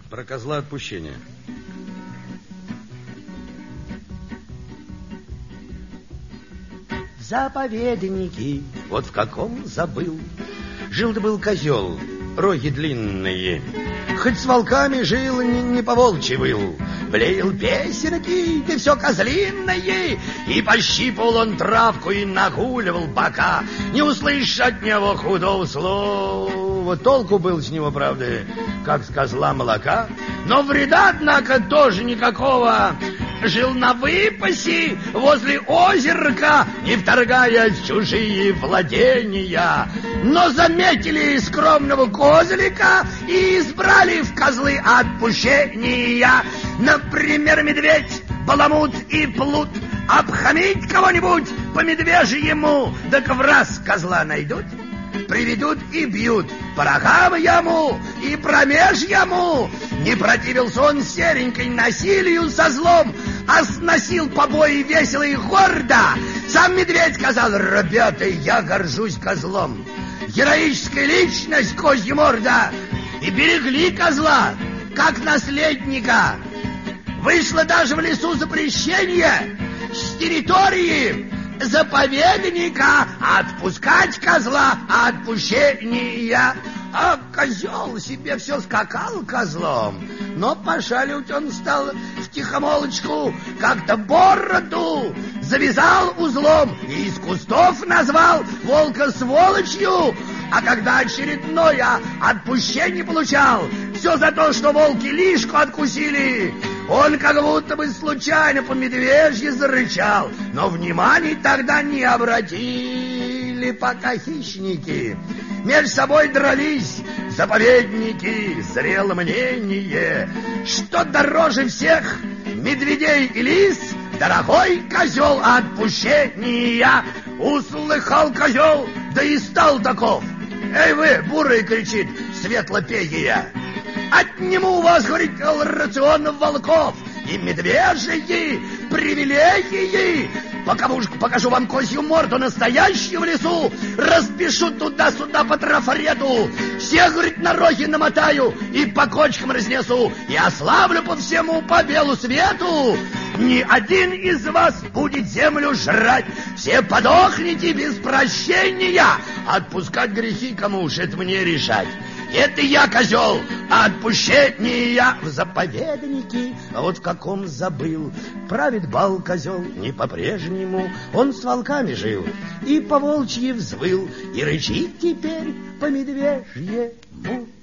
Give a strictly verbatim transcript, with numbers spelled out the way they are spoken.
Про козла отпущения. Заповедники, вот в каком забыл. Жил-то был козел, роги длинные. Хоть с волками жил, не, не по-волчьи выл. Блеял песенки, ты все козлиное. И пощипывал он травку и нагуливал бока. Не услышишь от него худого слова. Толку был с него, правда, как с козла молока. Но вреда, однако, тоже никакого. Жил на выпасе возле озерка, не вторгаясь в чужие владения. Но заметили скромного козлика и избрали в козлы отпущения. Например, медведь, баламут и плут. Обхамить кого-нибудь по медвежьему, так в раз козла найдут. Приведут и бьют по рогам яму и промеж яму. Не противился он серенькой насилию со злом, а сносил побои весело и гордо. Сам медведь сказал: ребята, я горжусь козлом. Героическая личность, козья морда. И берегли козла, как наследника. Вышло даже в лесу запрещение с территории заповедника отпускать козла отпущения. А козел себе все скакал козлом, но пошаливать он стал втихомолочку, как-то бороду завязал узлом и из кустов назвал волка сволочью. А когда очередное отпущение получал, все за то, что волки лишку откусили, он как будто бы случайно по медвежье зарычал, но внимания тогда не обратили, пока хищники между собой дрались. Заповедники зрело мнение, что дороже всех медведей и лис дорогой козел отпущения. Услыхал козел, да и стал таков. Эй вы, бурый, кричит светлопегия, отниму у вас, говорит, рацион волков и медвежьи привилегии. Покажу, покажу вам козью морду настоящую в лесу, распишу туда-сюда по трафарету, всех, говорит, на роги намотаю и по кочкам разнесу, и ославлю по всему, по белу свету. Ни один из вас будет землю жрать, все подохнете без прощения. Отпускать грехи кому уж, это мне решать. Это я козел, а отпущение в заповеднике, а вот в каком забыл. Правит бал козел не по-прежнему, он с волками жил и по волчьи взвыл, и рычит теперь по медвежьему.